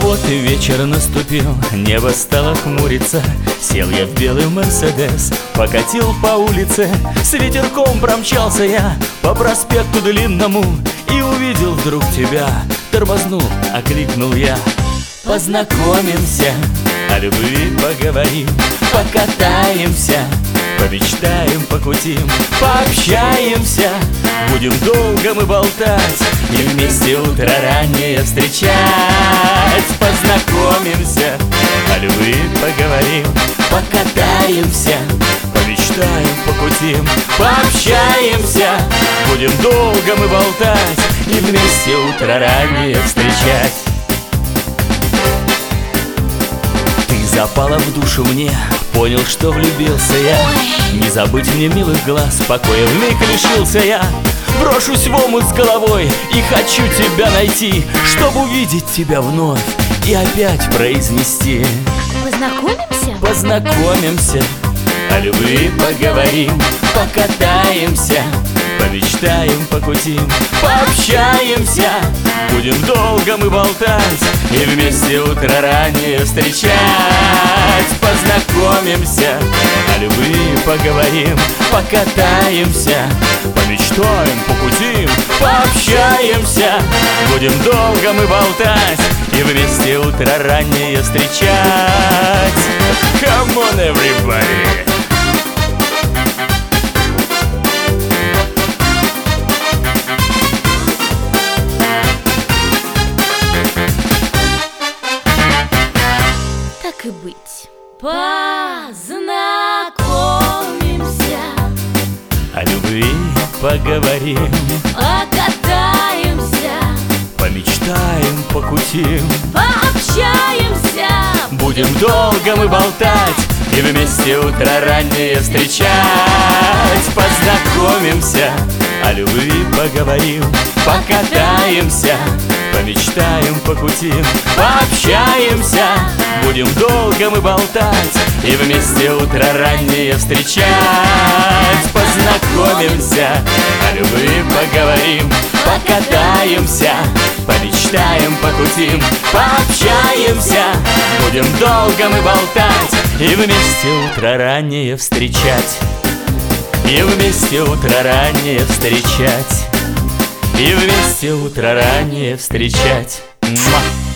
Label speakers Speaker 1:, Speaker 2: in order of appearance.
Speaker 1: Вот и вечер наступил, небо стало хмуриться. Сел я в белый Мерседес, покатил по улице. С ветерком промчался я по проспекту длинному и увидел вдруг тебя. Тормознул, окликнул я: познакомимся, о любви поговорим, покатаемся, помечтаем, покутим, пообщаемся. Будем долго мы болтать и вместе утро раннее встречать. Познакомимся, о любви поговорим, покатаемся, помечтаем, покутим, пообщаемся. Будем долго мы болтать и вместе утро раннее встречать. Запала в душу мне, понял, что влюбился я. Не забыть мне милых глаз, покоя вмиг лишился я. Брошусь в омут с головой и хочу тебя найти, чтобы увидеть тебя вновь и опять произнести:
Speaker 2: познакомимся?
Speaker 1: Познакомимся, о любви поговорим, покатаемся, помечтаем, покутим, пообщаемся. Будем долго мы болтать и вместе утро раннее встречать. Познакомимся, о любви поговорим, покатаемся, помечтаем, покутим, пообщаемся. Будем долго мы болтать и вместе утро раннее встречать. Come on, everybody!
Speaker 2: Так и быть. Познакомимся,
Speaker 1: о любви поговорим,
Speaker 2: покатаемся,
Speaker 1: помечтаем, покутим,
Speaker 2: пообщаемся.
Speaker 1: будем долго мы болтать и вместе утро раннее встречать. Познакомимся, о любви поговорим, покатаемся, помечтаем, покутим, пообщаемся. Будем долго мы болтать и вместе утро раннее встречать. Познакомимся, о любви поговорим, покатаемся, помечтаем, покутим, пообщаемся. Будем долго мы болтать и вместе утро раннее встречать. И вместе утро раннее встречать. И вместе утро раннее встречать. Муа!